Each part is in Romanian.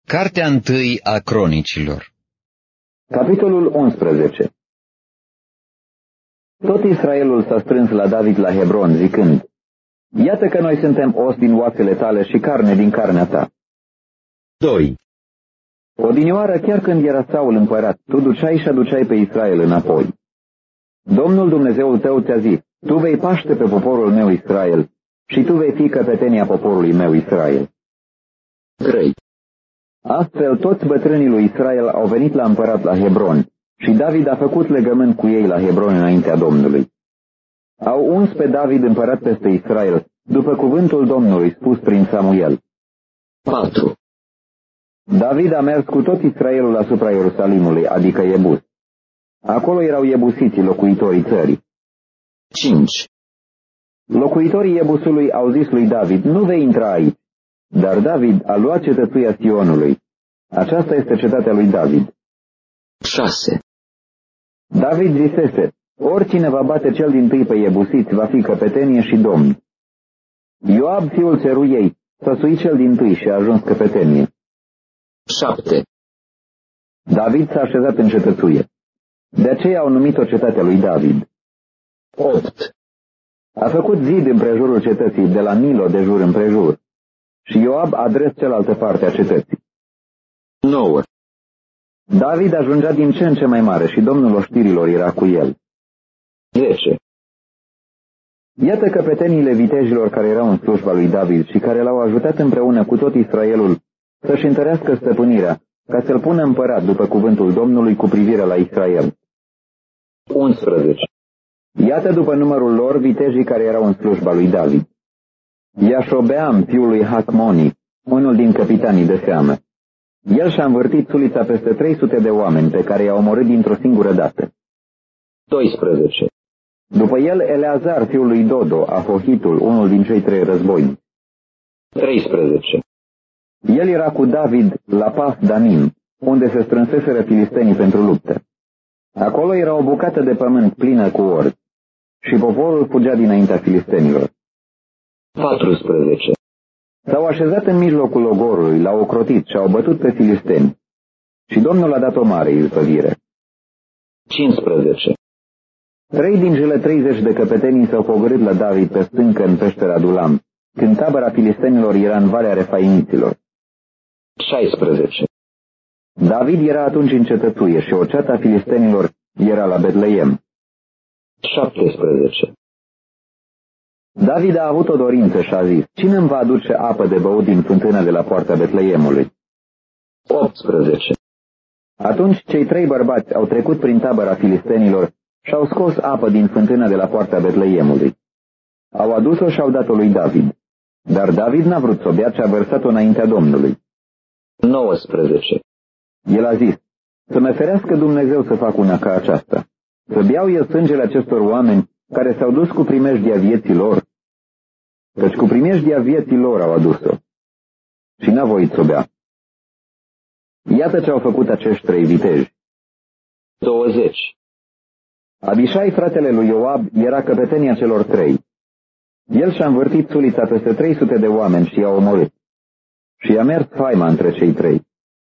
Cartea întâi a Cronicilor. Capitolul 11. Tot Israelul s-a strâns la David la Hebron, zicând: Iată că noi suntem os din oasele tale și carne din carnea ta. 2. Odinioară, chiar când era Saul împărat, tu duceai și aduceai pe Israel înapoi. Domnul Dumnezeul tău ți-a zis: Tu vei paște pe poporul meu Israel și tu vei fi căpetenia poporului meu Israel. 3. Astfel toți bătrânii lui Israel au venit la împărat la Hebron și David a făcut legământ cu ei la Hebron înaintea Domnului. Au uns pe David împărat peste Israel, după cuvântul Domnului spus prin Samuel. 4. David a mers cu tot Israelul asupra Ierusalimului, adică Iebus. Acolo erau iebusiții, locuitorii țării. 5. Locuitorii Iebusului au zis lui David: Nu vei intra aici. Dar David a luat cetățuia Sionului. Aceasta este cetatea lui David. 6. David zisese: Oricine va bate cel dintâi pe iebusiți va fi căpetenie și domn. Ioab, fiul Țeruiei, s-a suit cel dintâi și a ajuns căpetenie. 7. David s-a așezat în cetățuie. De aceea au numit-o cetatea lui David. 8. A făcut zid împrejurul cetății, de la Milo de jur împrejur. Și Ioab a dres cealaltă parte a cetății. 9. David ajungea din ce în ce mai mare și domnul oștirilor era cu el. 10. Iată căpeteniile vitejilor care erau în slujba lui David și care l-au ajutat împreună cu tot Israelul să-și întărească stăpânirea, ca să-l pună împărat după cuvântul Domnului cu privire la Israel. 11. Iată după numărul lor vitejii care erau în slujba lui David. Iașobeam, fiul lui Hacmoni, unul din capitanii de seamă. El și-a învârtit sulița peste 300 de oameni pe care i-a omorât dintr-o singură dată. 12. După el, Eleazar, fiul lui Dodo, Ahohitul, unul din cei 3 războinici. 13. El era cu David la Pas Danim, unde se strânseseră filistenii pentru luptă. Acolo era o bucată de pământ plină cu orzi și poporul fugea dinaintea filistenilor. 14. S-au așezat în mijlocul ogorului, l-au ocrotit și au bătut pe filisteni. Și Domnul a dat o mare izbăvire. 15. 3 din cele 30 de căpetenii s-au pogorât la David pe stâncă în peștera Dulam, când tabăra filistenilor era în Valea Refaimiților. 16. David era atunci în cetățuie și o ceată a filistenilor era la Betleem. 17. David a avut o dorință și a zis: Cine îmi va aduce apă de băut din fântâna de la poarta Betleemului? 18. Atunci cei 3 bărbați au trecut prin tabăra filistenilor și au scos apă din fântâna de la poarta Betleemului. Au adus-o și au dat-o lui David. Dar David n-a vrut să o bea, ci a vărsat-o înaintea Domnului. 19. El a zis: Să-mi ferească Dumnezeu să fac una ca aceasta, să beau eu sângele acestor oameni care s-au dus cu primejdia vieții lor, căci cu primejdia vieții lor au adus-o. Și n-a voit să o bea. Iată ce au făcut acești 3 viteji. 20. Abishai, fratele lui Ioab, era căpetenia celor 3. El și-a învârtit sulița peste 300 de oameni și i-a omorât. Și i-a mers faima între cei 3.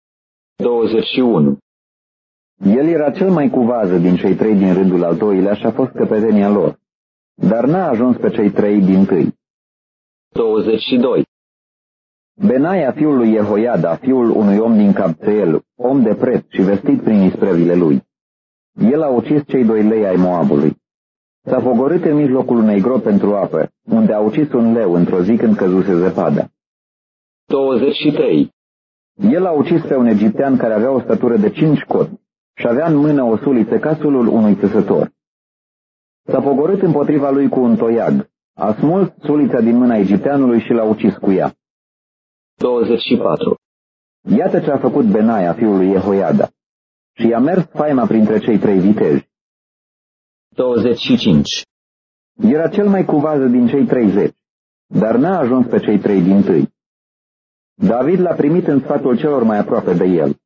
21. El era cel mai cu vază din cei 3 din rândul al doilea și a fost căpetenia lor, dar n-a ajuns pe cei 3 dintâi. 22. Benaia, fiul lui Jehoiada, fiul unui om din Cabțeel, om de preț și vestit prin isprăvile lui. El a ucis cei 2 lei ai Moabului. S-a pogorât în mijlocul unei gropi pentru apă, unde a ucis un leu într-o zi când căzuse zăpada. 23. El a ucis pe un egiptean care avea o statură de 5 coți și avea în mână o suliță ca sulul unui țesător. S-a pogorât împotriva lui cu un toiag, a smuls sulița din mâna egipteanului și l-a ucis cu ea. 24. Iată ce a făcut Benaia, fiul lui Jehoiada, și i-a mers faima printre cei 3 viteji. 25. Era cel mai cu vază din cei 30, dar n-a ajuns pe cei 3 dintâi. David l-a primit în sfatul celor mai aproape de el.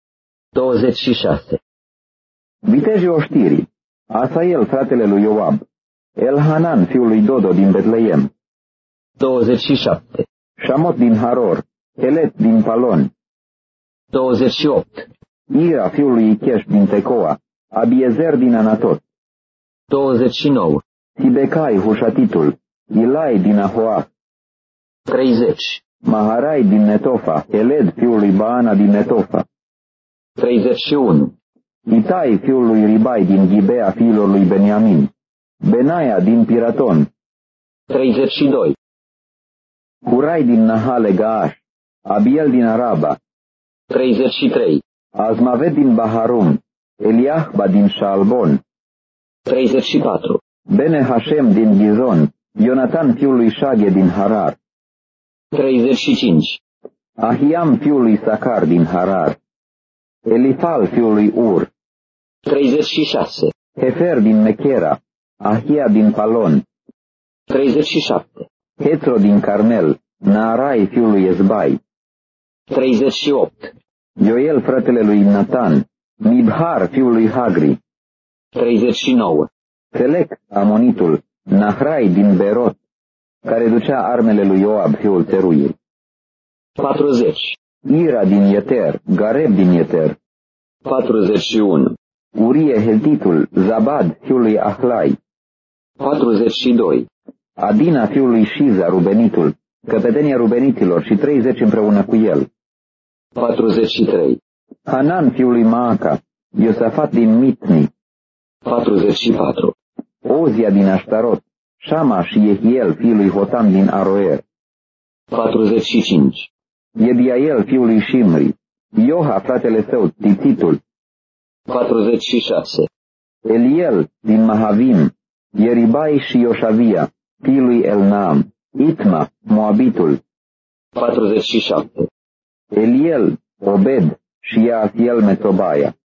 26. Vitejii oștirii: Asael, fratele lui Ioab, Elhanan, fiul lui Dodo din Betleem, 27. Șamot din Haror, Elet din Palon, 28. Ira fiului Icheș din Tecoa, Abiezer din Anatot, 29. Sibecai Hușatitul, Ilai din Ahoa, 30. Maharai din Netofa, Eled fiul lui Baana din Netofa, 31. Itai fiul lui Ribai din Ghibea fiilor lui Beniamin, Benaia din Piraton, 32. Hurai din Nahale Gaash, Abiel din Araba, 33. Azmavet din Baharum, Eliahba din Shaalbon, 34. Bene Hashem din Gizon, Ionatan fiul lui Shage din Harar, 35. Ahiam fiul lui Sacar din Harar, Elifal fiul lui Ur, 36. Hefer din Mechera, Ahia din Palon, 37. Hetro din Carmel, Naarai fiul lui Ezbai, 38. Ioel fratele lui Natan, Mibhar fiul lui Hagri, 39. Selec amonitul, Nahrai din Berot, care ducea armele lui Ioab fiul Țeruiei, 40. Ira din Yeter, Gareb din Yeter, 41. Urie Hetitul, Zabad fiul lui Ahlai, 42. Adina fiul lui Shiza Rubenitul, căpetenia Rubenitilor și 30 împreună cu el, 43. Hanan fiul lui Maaca, Iosafat din Mitni, 44. Ozia din Ashtarot, Shama și Yehiel fiul lui Hotam din Aroer, 45. Ediael fiul lui Shimri, Ioha fratele său, Tititul, 46. Eliel din Mahavim, Yeribai și Ioshavia, fiul lui Elnaam, Itma, Moabitul, 47. Eliel, Obed și Yaasiel Mețobaia.